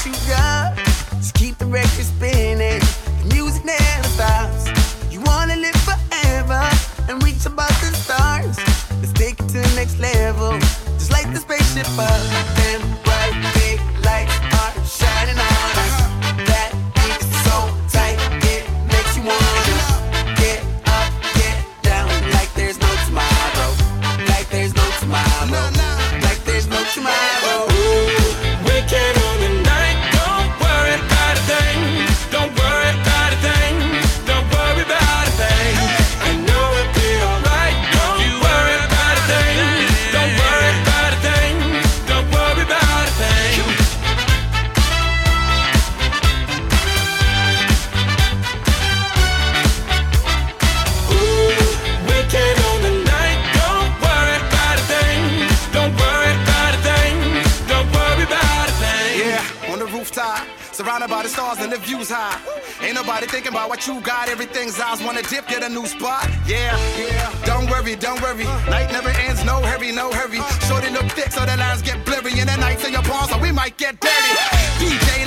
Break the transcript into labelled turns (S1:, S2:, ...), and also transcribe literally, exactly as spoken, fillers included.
S1: what you got. Just keep the record spinning. The music never stops. You wanna live forever and reach above the stars. Let's take it to the next level. Just like the spaceship up. Them bright big lights are shining on us. That beat is so tight, it makes you wanna get up, get down, like there's no tomorrow. Like there's no tomorrow. Like there's no tomorrow.
S2: Weekend on the night, don't worry about a thing. Don't worry about a thing. Don't worry about a thing. I know it'll be alright. Don't you worry about a thing. Don't worry about a thing. Don't worry about a thing. Ooh, weekend on the night, don't worry about a thing. Don't worry about a thing. Don't worry about a thing.
S3: Yeah, on the rooftop, surrounded by the stars and the views high. Ain't nobody thinking about what you got. Everything's eyes wanna dip, get a new spot. Yeah, yeah. Don't worry, don't worry. Night never ends, no hurry, no hurry. Shorty look thick, so the lines get blurry. In the nights in your palms, so we might get dirty. D J